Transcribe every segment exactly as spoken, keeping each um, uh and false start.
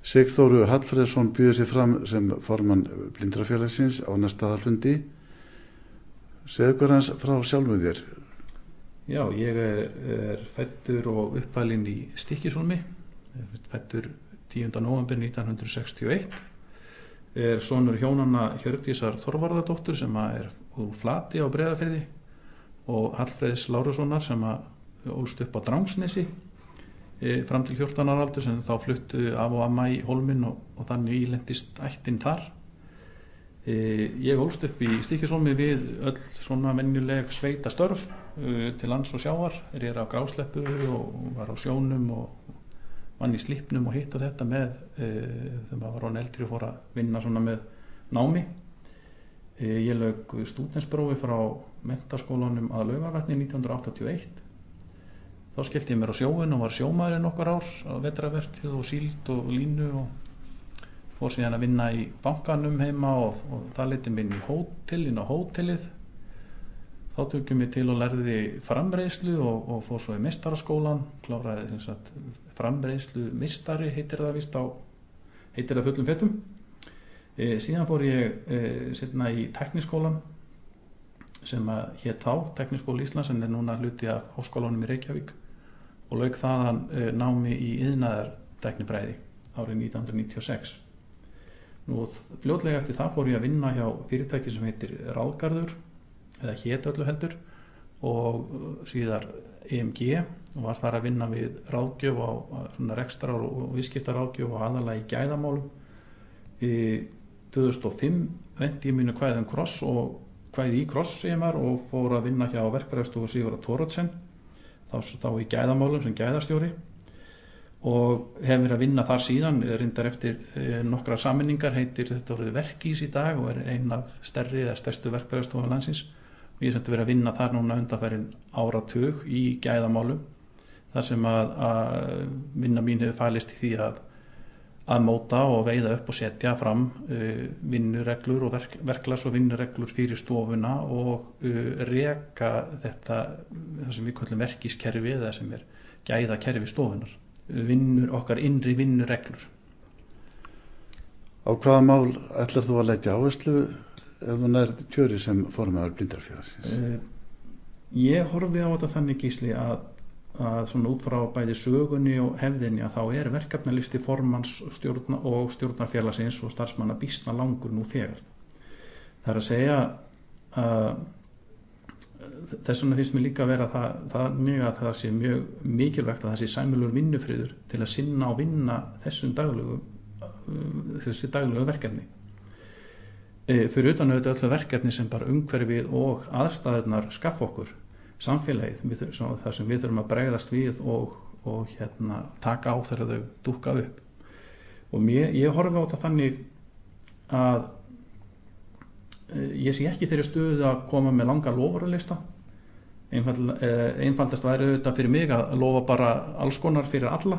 Sigþóru Hallfreðsson býður sig fram sem formann Blindrafélagsins á næsta aðalfundi. Segðu okkur hans frá sjálfum þér. Já, ég er, er fæddur og uppalinn í Stykkishólmi, fæddur tíunda nóvember nítján hundruð sextíu og eitt, er sonur hjónanna Hjördísar Þorvarðardóttur sem er úr Flati á Breiðafirði og Hallfreðs Lárussonar sem ólst upp á Drangsnesi e, fram til fjórtán ára aldur, sem þá fluttu af og amma í Hólminn og, og þannig ílendist ættin þar. e, Ég ólst upp í Stykkishólmi við öll svona venjuleg sveita störf e, til lands og sjávar. Er ég á grásleppu og var á sjónum og vann í slípnum og hitt og þetta með e, þegar maður var án eldri og fór að vinna svona með námi. e, Ég lauk stúdentsprófi frá menntaskólanum að Laugarvatni nítján hundruð áttatíu og eitt. Þá skellti ég mér á sjóinn og var sjómaður nokkur ár á vetrarvertíð og síld og línu og fór síðan að vinna í bankanum heima og, og það leiddi mig inn í hótel, inn á hótelið. Þá tók ég mig til og lærði framreiðslu og, og fór svo í meistaraskólan, kláraði sem sagt framreiðslu meistari heitir það víst á, heitir það fullum fettum. E, síðan fór ég e, seinna í tekniskólan sem að hét þá Tekniskóli Íslands, en er núna hluti af Háskólanum í Reykjavík, og lauk þaðan e, námi í iðnaðartæknifræði árið nítján hundruð níutíu og sex. Nú fljótlega eftir það fór ég að vinna hjá fyrirtæki sem heitir Ráðgarður, eða hét öllu heldur, og síðar E M G, og var þar að vinna við ráðgjöf á svona rekstrar og viðskiptaráðgjöf og aðalega í gæðamálum. Í tvö þúsund og fimm vendi ég mínu kvæði um Kross og kvæði í Kross sem var og fór að vinna hjá verkfræðistofu Sigurðar Thoroddsen, þá, þá í gæðamálum sem gæðastjóri, og hef verið að vinna þar síðan, reyndar eftir e, nokkra sameiningar, heitir þetta orðið Verkís í dag og er ein af stærri eða stærstu verkfræðistofum landsins, og ég hef verið að vinna þar núna undanfarin áratug í gæðamálum, þar sem að, að vinna mín hefur falist í því að að móta og veiða upp og setja fram uh, vinnureglur og verk, verklags og vinnureglur fyrir stofuna og uh, reka þetta það sem við kallum verkískerfi eða sem er gæðakerfi stofunar, vinnur, okkar innri vinnureglur. Á hvaða mál ætlar þú að leggja áherslu ef þú nærð kjöri sem formaður Blindrafélagsins? Uh, ég horfi á þetta þannig, Gísli, að að svona út frá bæði sögunni og hefðinni að þá er verkefnalisti formanns stjórna og stjórnarfélagsins og starfsmanna býsna langur nú þegar. Það er að segja að þess vegna finnst mér líka að vera það, það mjög að það sé mjög mikilvægt að það sé sæmilegur vinnufriður til að sinna og vinna þessum daglegu þessi daglegu verkefni. E, fyrir utan auðvitað öllu verkefni sem bara umhverfið og aðstæðurnar skaffa okkur, samfélagið, við, þar sem við þurfum að bregðast við og, og hérna, taka á þegar þau dúkka upp. Og mér, ég horfi á þetta þannig að e, ég sé ekki þeirri stöðu að koma með langa loforðalista. Einfald, e, einfaldast væri auðvitað fyrir mig að lofa bara alls konar fyrir alla,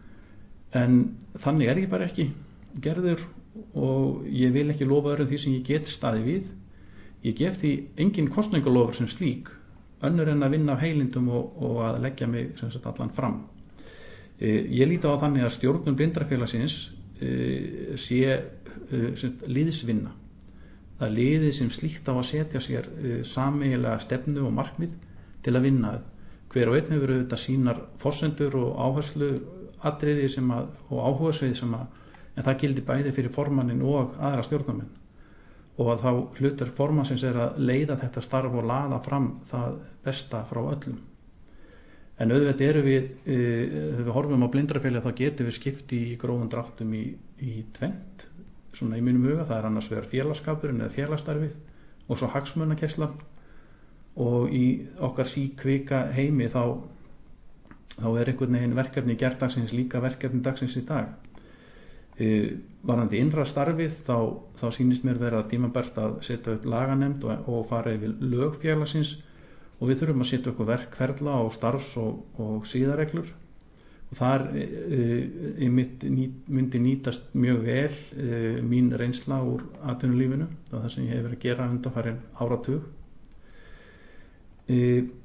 en þannig er ég bara ekki gerður og ég vil ekki lofa öðrum því sem ég get staðið við. Ég gef því engin kosningalofur sem slík, önnur en að vinna af heilindum og, og að leggja mig sem sagt allan fram. E, ég líti á þannig að stjórnum Blindrafélagsins e, sé e, liðsvinna. Það er liðið sem slíkt á að setja sér e, sameiginlega stefnu og markmið til að vinna. Hver og einn hefur auðvitað sínar forsendur og áherslu atriði sem að, og áhugasvið sem að, en það gildi bæði fyrir formannin og aðra stjórnarmenn. Og að þá hlutur formannsins er að leiða þetta starf og laða fram það besta frá öllum. En auðvitað eru við, e, ef við horfum á Blindrafélagið þá getum við skipti í grófum dráttum í, í tvennt, svona í mínum huga, það er annars vegar félagskapurinn eða félagsstarfið og svo hagsmunagæsla, og í okkar síkvika heimi þá, þá er einhvern veginn verkefni gærdagsins líka verkefni dagsins í dag. E, varðandi innra starfið þá, þá sýnist mér vera tímabært að setja upp laganemnd og, og fara yfir lög félagsins, og við þurfum að setja okkur verkferla og starfs- og, og síðareglur, og þar e, e, mitt, ný, myndi nýtast mjög vel e, mín reynsla úr atvinnulífinu, það er það sem ég hef verið að gera undanfarin áratug. e,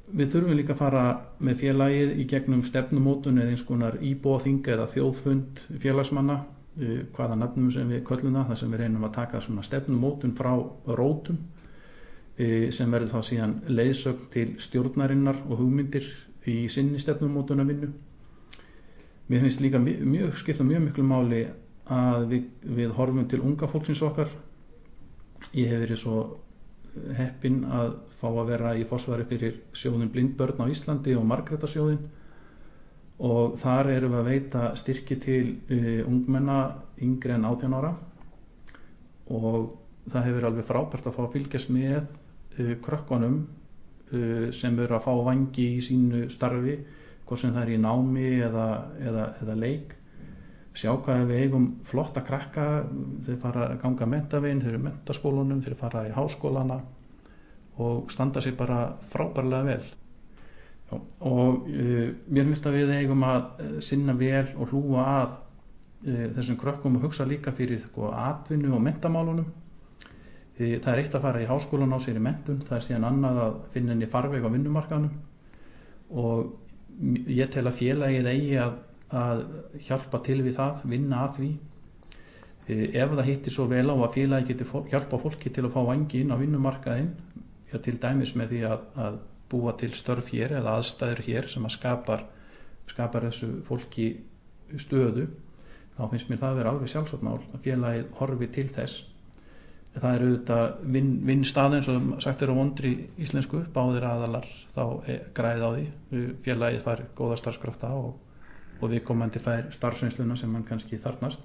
við þurfum líka að fara með félagið í gegnum stefnumótun eða eins konar íbúaþing eða þjóðfund félagsmanna, uh, hvaða nafnum sem við köllum það, þar sem við reynum að taka svona stefnumótun frá rótum, uh, sem verður þá síðan leiðsögn til stjórnarinnar og hugmyndir í sinni stefnumótuna vinnu. Mér finnst líka mjög, skipta mjög miklu máli að við, við horfum til unga fólksins okkar. Ég hef verið svo heppinn að fá að vera í forsvari fyrir sjóðin Blindbörn á Íslandi og Margrétarsjóðin, og þar erum við að veita styrki til uh, ungmenna yngri en átján ára, og það hefur alveg frábært að fá að fylgjast með uh, krökkunum uh, sem eru að fá vangi í sínu starfi, hvort sem það er í námi eða, eða, eða leik. Sjá hvað við eigum flotta krakka, þeir fara að ganga menntaveginn, þeir eru í menntaskólunum, þeir fara í háskólana og standa sig bara frábærlega vel. Já, og uh, mér finnst að við eigum að sinna vel og hlúa að uh, þessum krökkum og hugsa líka fyrir sko, atvinnu og menntamálunum. Uh, það er eitt að fara í háskólan á sér í menntun, það er síðan annað að finna henni farveg á vinnumarkaðnum, og ég tel að félagið eigi að, að hjálpa til við það, vinna að því. Ef það hittir svo vel á að félagið getur fólk, hjálpa fólki til að fá vangi inn á vinnumarkaðinn, ja, til dæmis með því að, að búa til störf hér eða aðstæður hér sem að skapar, skapar þessu fólki stöðu, þá finnst mér það að vera alveg sjálfsagt mál að félagið horfi til þess. Það er auðvitað vinn, vinn staðin sem sagt er á vondri íslensku, báðir aðalar þá græði á því, félagið fær góða starfskrafta og, og viðkomandi fær starfsreynsluna sem hann kannski þarfnast.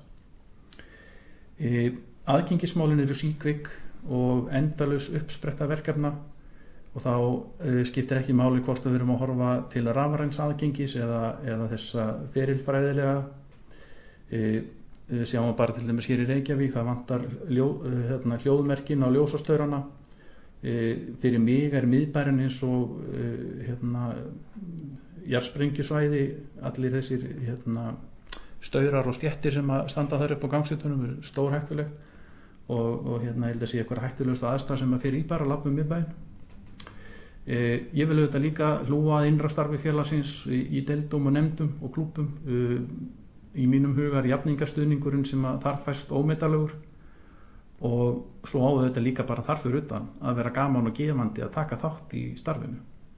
E, aðgengismálin eru síkvik og endalaus uppspretta verkefna, og þá e, skiptir ekki máli hvort við erum að horfa til rafræns aðgengis eða, eða þessa ferilfræðilega. E, sjáum bara til dæmis hér í Reykjavík, það vantar ljó, hérna, hljóðmerkin á ljósastaurana. E, fyrir mig er miðbærinn eins og e, hérna, jarðsprengjusvæði, allir þessir hérna, staurar og stéttir sem að standa þar upp á gangstéttunum er stórhættulegt, og, og hérna, ég held að sé eitthvað hættulegust aðstæð sem að fyrir íbæra lappa um miðbæinn. E, ég vil auðvitað líka hlúa að innra starfi félagsins í, í deildum og nefndum og klúbbum. E, í mínum hugar jafningastuðningurinn sem að þar fæst ómetanlegur, og svo á þetta líka bara þar fyrir utan að vera gaman og gefandi að taka þátt í starfinu.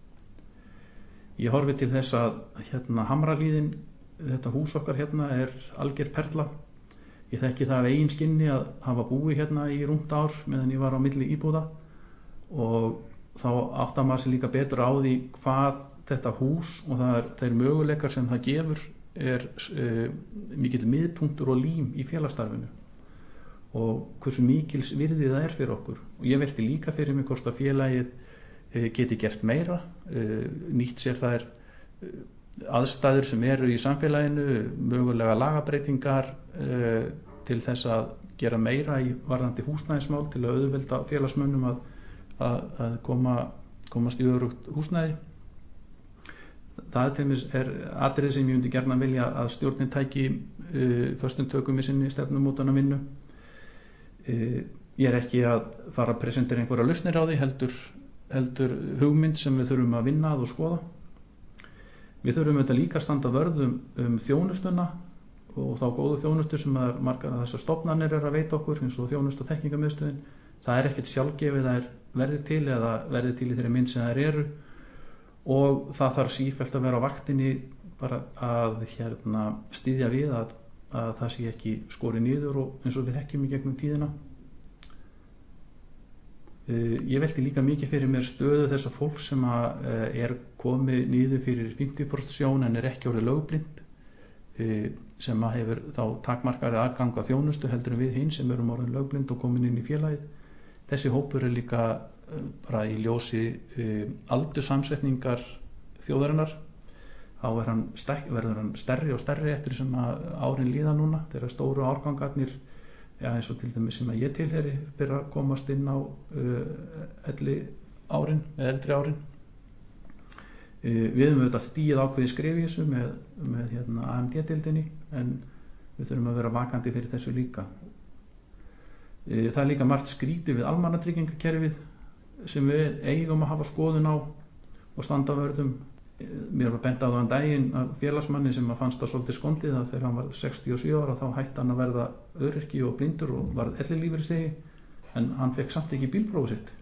Ég horfi til þess að hérna Hamrahlíðin, þetta hús okkar hérna, er alger perla. Ég þekki það af eigin skinni að hafa búið hérna í rúmt ár meðan ég var á milli íbúða, og þá áttar maður sig líka betur á því hvað þetta hús og það er þeir möguleikar sem það gefur er uh, mikill miðpunktur og lím í félagsstarfinu, og hversu mikils virði það er fyrir okkur. Og ég velti líka fyrir mig hvort að félagið uh, geti gert meira, uh, nýtt sér þær uh, aðstæður sem eru í samfélaginu, mögulega lagabreitingar uh, til þess að gera meira í varðandi húsnæðismál til að auðvelda félagsmönnum að, að, að koma, komast í örugt húsnæði. Það til mér er atriði sem ég myndi gjarnan vilja að stjórnin tæki uh, föstum tökum í sinni stefnumótana vinnu. Uh, ég er ekki að fara að presentera einhverja lausnir á því, heldur, heldur hugmynd sem við þurfum að vinna að og skoða. Við þurfum auðvitað líka að standa vörð um, um þjónustuna, og þá góðu þjónustu sem að margar að þessar stofnanir er að veita okkur, eins og þjónustu og þekkingarmiðstöðin. Það er ekkert sjálfgefið að er verði til eða verði til í þeirri mynd sem þær eru, og það þarf sífellt að vera á vaktinni bara að hérna, styðja við að, að það sé ekki skorið niður og eins og við þekkjum í gegnum tíðina. Uh, ég velti líka mikið fyrir mér stöðu þess að fólk sem að, uh, er komið niður fyrir fimmtíu prósent sjón en er ekki orðið lögblind, uh, sem að hefur þá takmarkari aðgang að þjónustu heldur en við hinn sem erum orðin lögblind og komin inn í félagið. Þessi hópur er líka bara í ljósi uh, aldurssamsetningar þjóðarinnar, þá er hann stek, verður hann stærri og stærri eftir sem að árin líða núna, þegar stóru árgangarnir, ja, eins og til dæmis sem að ég tilheri, byrja að komast inn á uh, elli árin, eða eldri árin. Uh, við höfum auðvitað stíð ákveði skrif í þessu með, með hérna, A M D-deildinni, en við þurfum að vera vakandi fyrir þessu líka. Uh, það er líka margt skrítið við almannatryggingakerfið sem við eigum að hafa skoðun á, og standa vörðum. Mér var bent á þann daginn af félagsmanni sem að fannst það svolítið skondið að þegar hann var sextíu og sjö ára þá hætti hann að verða öryrki og blindur og varð ellilífeyrisþegi, en hann fekk samt ekki bílprófið sitt.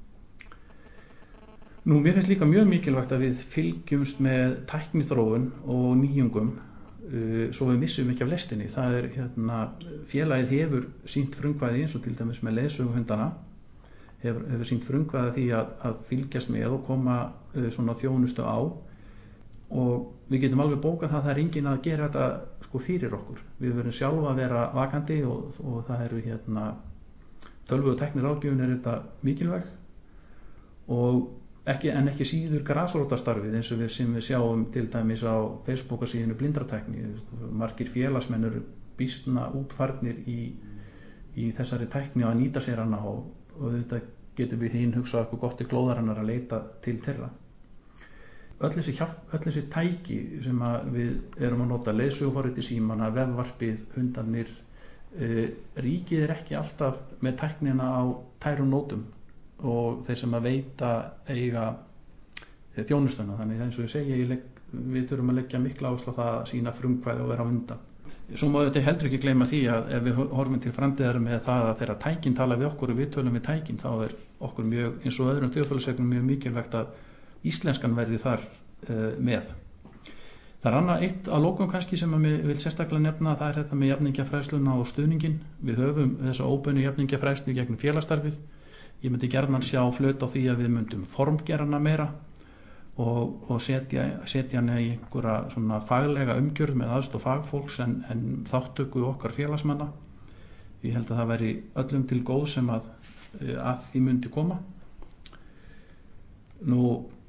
Nú, mér finnst líka mjög mikilvægt að við fylgjumst með tækniþróun og nýjungum uh, svo við missum ekki af lestinni. Það er hérna, félagið hefur sýnt frumkvæði eins og til dæmis með leiðsöguhundana, hefur, hefur sýnt frumkvæði því að, að fylgjast með og koma uh, svona þjónustu á, og við getum alveg bókað það að það er enginn að gera þetta sko fyrir okkur. Við verðum sjálfa að vera vakandi og, og það eru hérna tölvu og tækniráðgjöfun er þetta mikilvæg, og ekki, en ekki síður grasrótarstarfið eins og við sem við sjáum til dæmis á Facebook-síðinu Blindratekni. Margir félagsmenn eru býsna útfarnir í, í þessari tækni að nýta sér hana, og, og þetta getur við hinn hugsað okkur gott í glóðarinnar að leita til þeirra. Öll þessi, hjálp, öll þessi tæki sem við erum að nota, leiðsöguforrit í símana, vefvarpið, hundarnir, e, ríkið er ekki alltaf með tæknina á tærum nótum, og þeir sem að veita eiga e, þjónustuna. Þannig eins og ég segi, ég legg, við þurfum að leggja mikla áherslu á það að sýna frumkvæði og vera á undan. Svo má þetta heldur ekki gleyma því að ef við horfum til framtíðar með það að þegar tækin tala við okkur og við tölum við tækin, þá er okkur mjög, eins og öðrum þjóðfélagsvegnum, mjög mikilvægt að íslenskan verði þar uh, með. Það er annað eitt að lokum kannski sem að við vil sérstaklega nefna, það er þetta með jafningjafræðsluna og stuðningin. Við höfum þessa óbeinu jafningjafræðslu gegnum félagsstarfið. Ég myndi gjarnan sjá flöt á því að við myndum formgera hana meira og, og setja, setja hana í einhverja svona faglega umgjörð með aðstoð fagfólks en, en þáttöku okkar félagsmanna. Ég held að það væri öllum til góð sem að, að því myndi koma. Nú,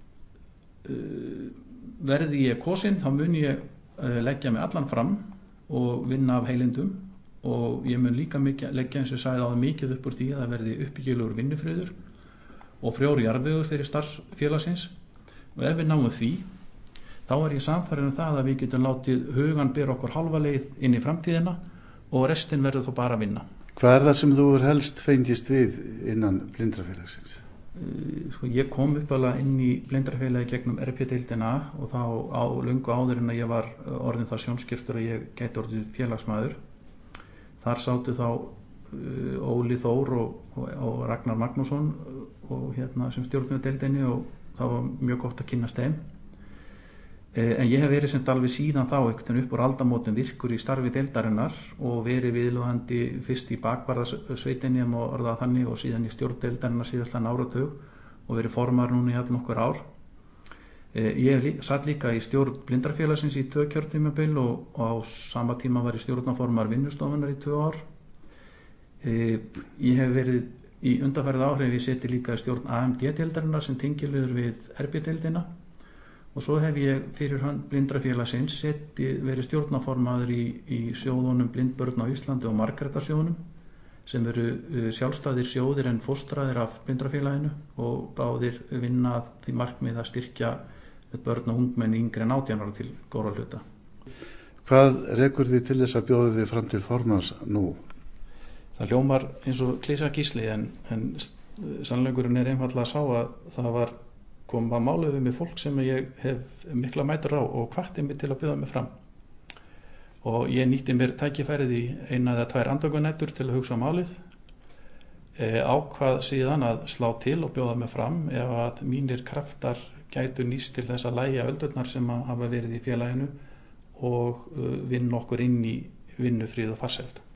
uh, verði ég kosinn, þá mun ég uh, leggja mig allan fram og vinna af heilindum, og ég mun líka mikið, leggja eins og sagði á það mikið upp úr því að það verði uppbyggilegur vinnufriður og frjór jarðvegur fyrir starfsfélagsins, og ef við náum því þá er ég samfærður um það að við getum látið hugan bera okkur hálfa leið inn í framtíðina og restin verður þó bara að vinna. Hvað er það sem þú er helst fengist við innan Blindrafélagsins? Sko, ég kom uppalega inn í Blindrafélagi gegnum R P-deildina og þá á löngu áður en að ég var orðin það sjónskiptur að ég gæti orðið félagsmaður. Þar sátu þá uh, Óli Þór og, og, og Ragnar Magnússon og, hérna, sem stjórnuðu deildinni, og það var mjög gott að kynnast þeim. Eh, en ég hef verið sem alveg síðan þá ekkert upp úr aldamótum virkur í starfi deildarinnar og verið viðlúðandi fyrst í bakvarðasveitinni um að orða þannig og síðan í stjórn deildarinnar síðastan áratug og verið formar núna í all nokkur ár. Eh, ég hef satt líka í stjórn Blindrafélagsins í tvö kjörtímabil og, og á sama tíma var ég stjórnarformar vinnustofunar í tvö ár. Eh, ég hef verið í undanfarið áhrif, ég seti líka í stjórn A M D-deildarinnar sem tengiliður við R B-deildina. Og svo hef ég fyrir hönd Blindrafélagsins seti, verið stjórnarformaður í, í sjóðunum Blindbörn á Íslandi og Margrétarsjóðunum, sem eru uh, sjálfstæðir sjóðir en fóstraðir af Blindrafélaginu og báðir vinna að því markmið að styrkja börn og ungmenni yngri en átján ára til góðra hluta. Hvað rekur þið til þess að bjóða þið fram til formans nú? Það hljómar eins og klísa gísli en, en sannleikurinn er einfaldlega að sá að það var koma málið við með fólk sem ég hef mikla mætur á og hvatti mig til að bjóða mig fram. Og ég nýtti mér tækifærið í eina eða tvær andvökunætur til að hugsa á málið, e, ákvað síðan að slá til og bjóða mig fram ef að mínir kraftar gætu nýst til þess að lægja öldurnar sem að hafa verið í félaginu og uh, vinna okkur inn í vinnufríð og farsæld.